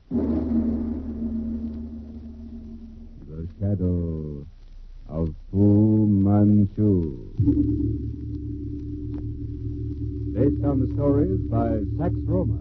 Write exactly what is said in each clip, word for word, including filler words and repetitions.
The Shadow of Fu Manchu. Based on the stories by Sax Roma.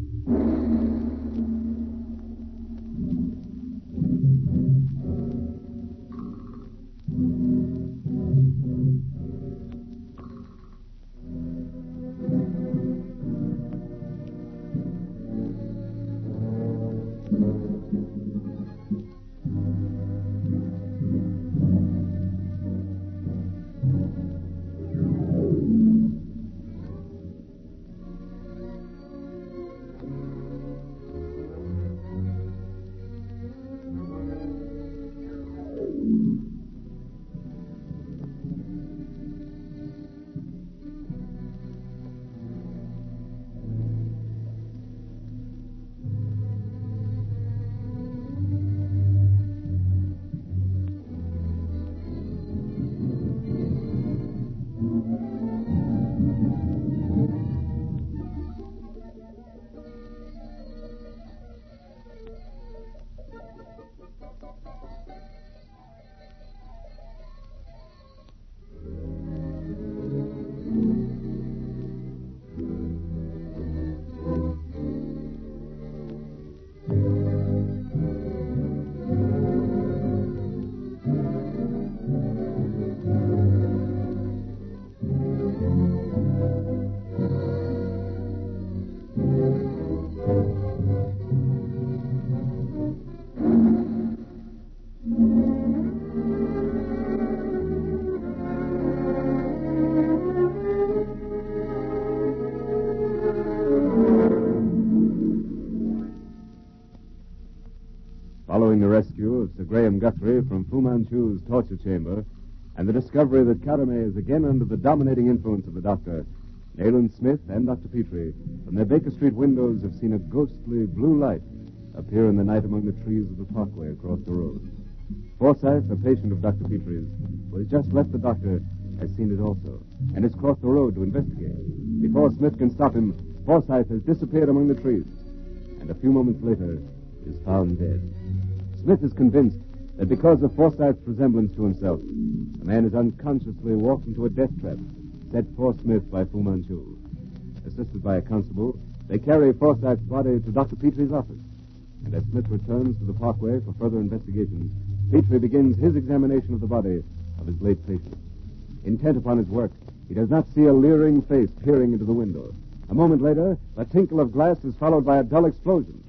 Following the rescue of Sir Graham Guthrie from Fu Manchu's torture chamber and the discovery that Carame is again under the dominating influence of the doctor, Nayland Smith and Doctor Petrie from their Baker Street windows have seen a ghostly blue light appear in the night among the trees of the parkway across the road. Forsyth, a patient of Doctor Petrie's, who has just left the doctor, has seen it also and has crossed the road to investigate. Before Smith can stop him, Forsyth has disappeared among the trees and a few moments later is found dead. Smith is convinced that because of Forsyth's resemblance to himself, the man has unconsciously walked into a death trap set for Smith by Fu Manchu. Assisted by a constable, they carry Forsyth's body to Doctor Petrie's office. And as Smith returns to the parkway for further investigation, Petrie begins his examination of the body of his late patient. Intent upon his work, he does not see a leering face peering into the window. A moment later, a tinkle of glass is followed by a dull explosion.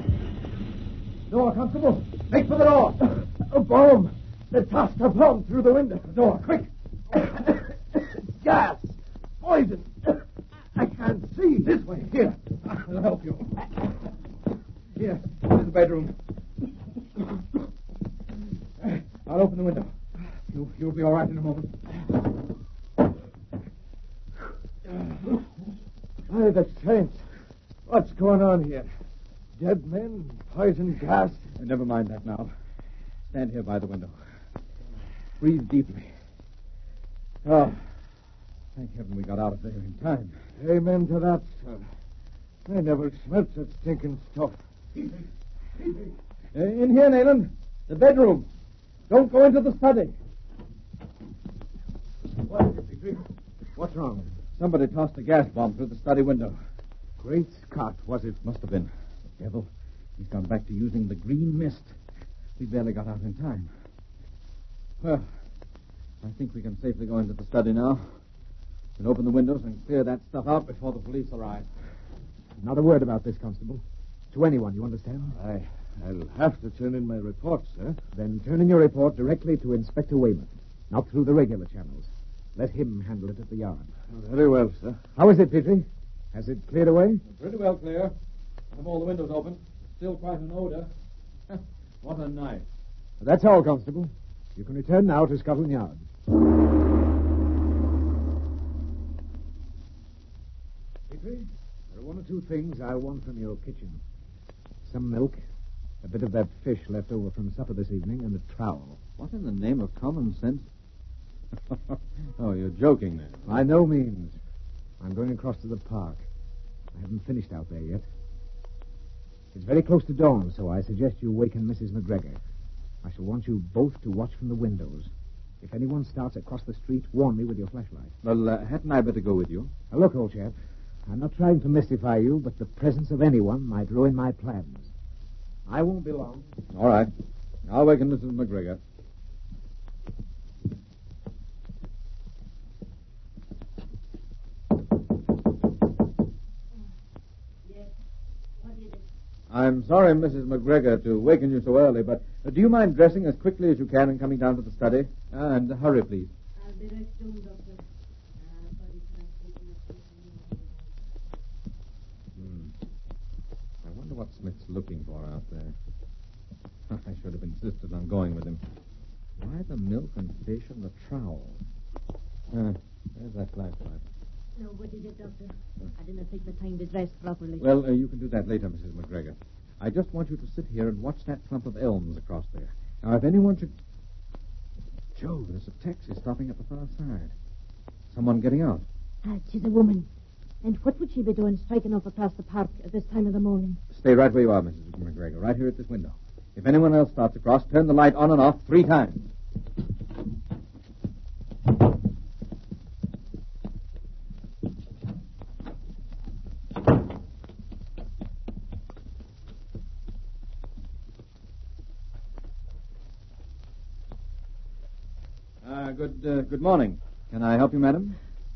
Door, Constable! Make for the door! A bomb! They tossed a bomb through the window. The door, quick! Gas! Poison! I can't see. This way. Here. I'll help you. Here. Here's the bedroom. I'll open the window. You, you'll be all right in a moment. By the saints. What's going on here? Dead men? Poison gas? Never mind that now. Stand here by the window. Breathe deeply. Oh, thank heaven we got out of there in time. Amen to that, sir. I never smelt such stinking stuff. Uh, in here, Nayland. The bedroom. Don't go into the study. What is it, Petrie? What's wrong? Somebody tossed a gas bomb through the study window. Great Scott, was it? Must have been. The devil. He's gone back to using the green mist. We barely got out in time. Well, I think we can safely go into the study now. We can open the windows and clear that stuff out before the police arrive. Not a word about this, Constable. To anyone, you understand? I, I'll have to turn in my report, sir. Then turn in your report directly to Inspector Wayman, not through the regular channels. Let him handle it at the yard. Very well, sir. How is it, Petrie? Has it cleared away? Pretty well clear. I have all the windows open. Still quite an odor. What a night. That's all, Constable. You can return now to Scotland Yard. Petrie, there are one or two things I want from your kitchen. Some milk, a bit of that fish left over from supper this evening, and a trowel. What in the name of common sense? Oh, you're joking then. By no means. I'm going across to the park. I haven't finished out there yet. It's very close to dawn, so I suggest you waken Missus McGregor. I shall want you both to watch from the windows. If anyone starts across the street, warn me with your flashlight. Well, uh, hadn't I better go with you? Now, look, old chap, I'm not trying to mystify you, but the presence of anyone might ruin my plans. I won't be long. All right. I'll waken Missus McGregor. I'm sorry, Missus McGregor, to waken you so early, but uh, do you mind dressing as quickly as you can and coming down to the study? Uh, and hurry, please. I'll be right soon, Doctor. Uh, sorry, can I take my place? Hmm. I wonder what Smith's looking for out there. I should have insisted on going with him. Why the milk and fish and the trowel? Uh, there's that flashlight. No, what is it, Doctor? I didn't take the time to dress properly. Well, uh, you can do that later, Missus McGregor. I just want you to sit here and watch that clump of elms across there. Now, if anyone should... Joe, there's a taxi stopping at the far side. Someone getting out. Ah, she's a woman. And what would she be doing striking off across the park at this time of the morning? Stay right where you are, Missus McGregor, right here at this window. If anyone else starts across, turn the light on and off three times. Uh, good, uh, good morning. Can I help you, madam?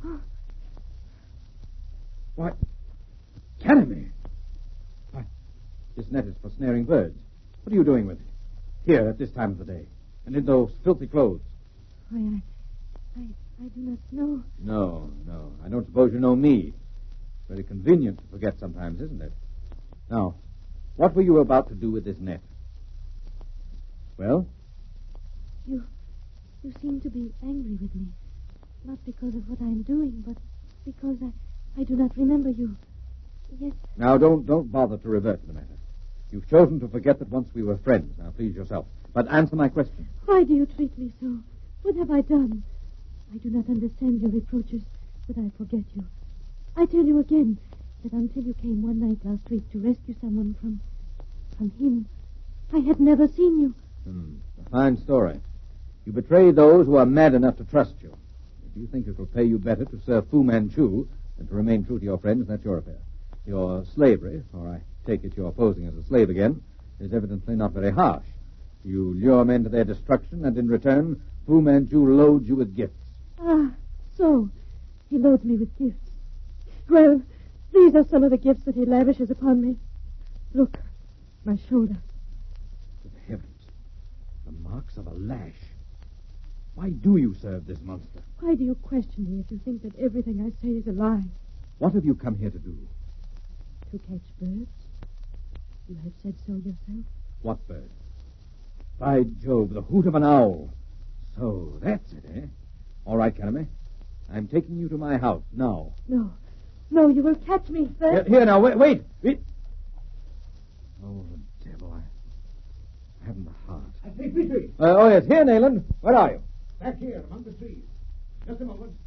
What? Academy? Why, this net is for snaring birds. What are you doing with it? Here, at this time of the day. And in those filthy clothes. Why, I, I, I do not know. No, no. I don't suppose you know me. Very convenient to forget sometimes, isn't it? Now, what were you about to do with this net? Well? You, you seem to be angry with me. Not because of what I'm doing, but because I, I do not remember you. Yes. Now, don't, don't bother to revert to the matter. You've chosen to forget that once we were friends. Now, please yourself. But answer my question. Why do you treat me so? What have I done? I do not understand your reproaches, but I forget you. I tell you again that until you came one night last week to rescue someone from... from him, I had never seen you. Hmm. A fine story. You betray those who are mad enough to trust you. If you think it will pay you better to serve Fu Manchu than to remain true to your friends, that's your affair. Your slavery, or I take it you're posing as a slave again, is evidently not very harsh. You lure men to their destruction, and in return, Fu Manchu loads you with gifts. Ah, so he loads me with gifts. Well, these are some of the gifts that he lavishes upon me. Look, my shoulder. Good heavens. The marks of a lash. Why do you serve this monster? Why do you question me if you think that everything I say is a lie? What have you come here to do? To catch birds? You have said so yourself. What bird? By Jove, the hoot of an owl. So, that's it, eh? All right, Academy. I'm taking you to my house now. No. No, you will catch me Here, first. here now, wait, wait. wait. Oh, the devil, I, I haven't the heart. I say, Petrie, Uh, oh, yes, here, Nayland. Where are you? back here among the trees. Just a moment.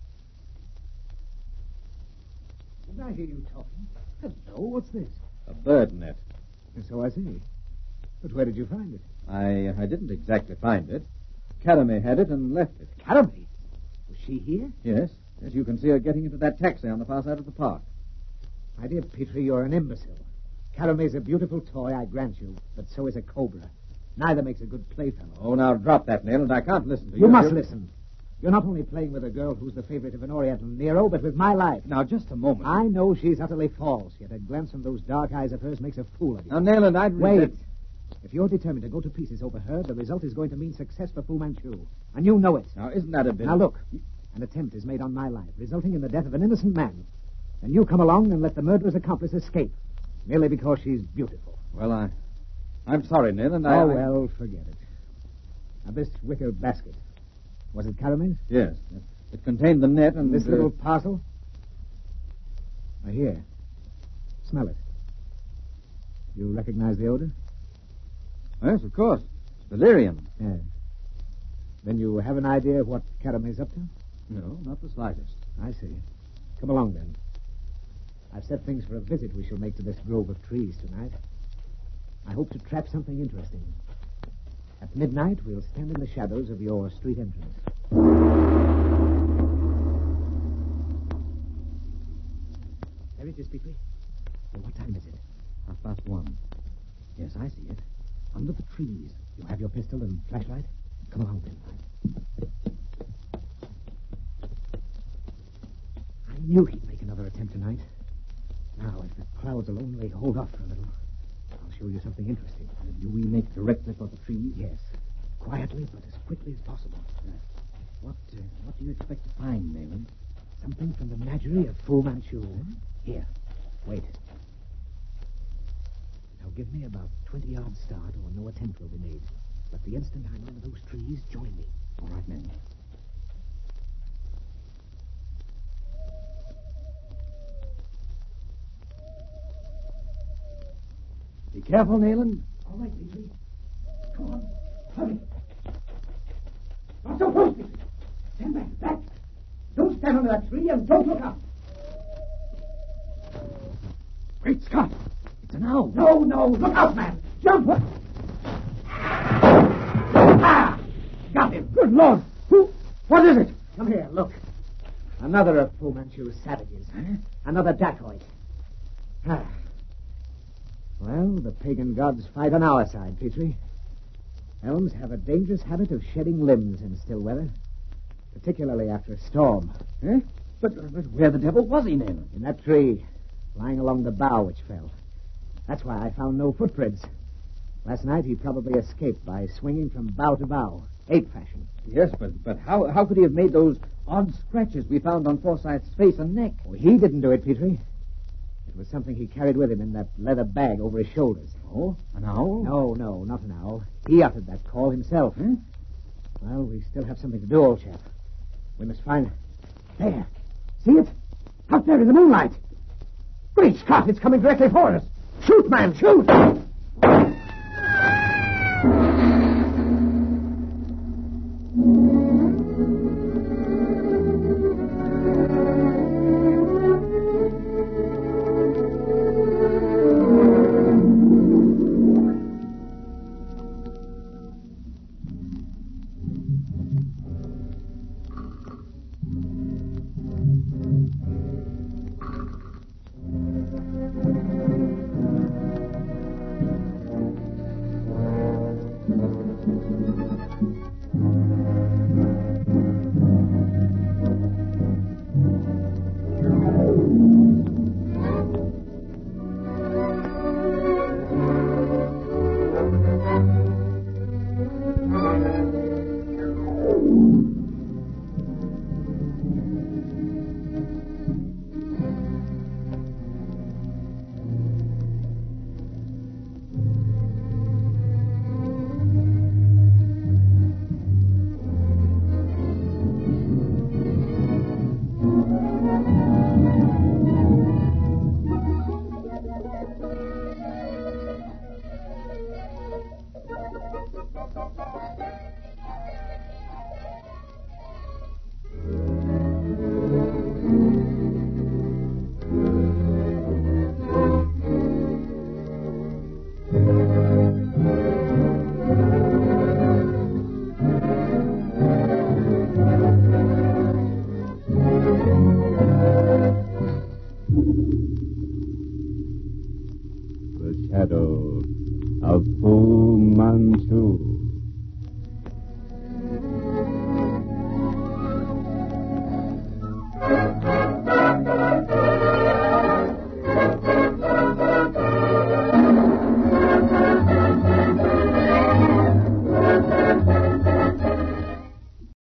Didn't I hear you talking? Hello, what's this? A bird net. So I see. But where did you find it? I I didn't exactly find it. Academy had it and left it. Academy? Was she here? Yes. Yes, you can see her getting into that taxi on the far side of the park. My dear Petrie, you're an imbecile. Carame's a beautiful toy, I grant you, but so is a cobra. Neither makes a good playfellow. Oh, now drop that, Nayland. I can't listen to you. You must You- listen. You're not only playing with a girl who's the favorite of an Oriental Nero, but with my life. Now, just a moment. I know she's utterly false, yet a glance from those dark eyes of hers makes a fool of you. Now, Nayland, I'd... Wait. resent- If you're determined to go to pieces over her, the result is going to mean success for Fu Manchu. And you know it. Now, isn't that a bit... Now, look. An attempt is made on my life, resulting in the death of an innocent man. Then you come along and let the murderer's accomplice escape, merely because she's beautiful. Well, I... I'm sorry, Nayland. I... Oh, I- well, forget it. Now, this wicker basket. Was it Carame's? Yes. It contained the net and... This uh, little parcel? Now, here. Smell it. You recognize the odor? Yes, of course. Delirium. Yes. Then you have an idea of what Carame's up to? No, not the slightest. I see. Come along, then. I've set things for a visit we shall make to this grove of trees tonight. hope to trap something interesting. At midnight, we'll stand in the shadows of your street entrance. There it is, Petrie. Well, what time is it? Half past one. Yes, I see it. Under the trees. You have your pistol and flashlight? Come along, then. I knew he'd make another attempt tonight. Now, if the clouds will only hold off for a little, I'll show you something interesting. Do we make directly for the trees? Yes. Quietly, but as quickly as possible. Uh, what, uh, what do you expect to find, Nayland? Something from the menagerie of Fu Manchu. Hmm? Here. Wait. Now, give me about twenty yards start, or no attempt will be made. But the instant I'm under those trees, join me. All right, men. Be careful, Nayland. All right, Petrie. Come on. Hurry. Not so close, Petrie. Stand back, back. Don't stand under that tree and don't look up. Great Scott! It's an owl. No, no. Look out, man. Jump. Ah! Got him. Good Lord! Who? What is it? Come here, look. Another of Fu Manchu's savages. Huh? Another dacoit. Ah. Well, the pagan gods fight on our side, Petrie. Elms have a dangerous habit of shedding limbs in still weather, particularly after a storm. Huh? But, but where the devil was he, Nayland? In that tree, lying along the bough which fell. That's why I found no footprints. Last night he probably escaped by swinging from bough to bough, ape fashion. Yes, but but how how could he have made those odd scratches we found on Forsyth's face and neck? Oh, he didn't do it, Petrie. It was something he carried with him in that leather bag over his shoulders. Oh, an owl? No, no, not an owl. He uttered that call himself. Huh? Well, we still have something to do, old chap. We must find... There. See it? Out there in the moonlight. Great Scott, it's coming directly for us. Shoot, man, shoot! The shadow of Fu Manchu.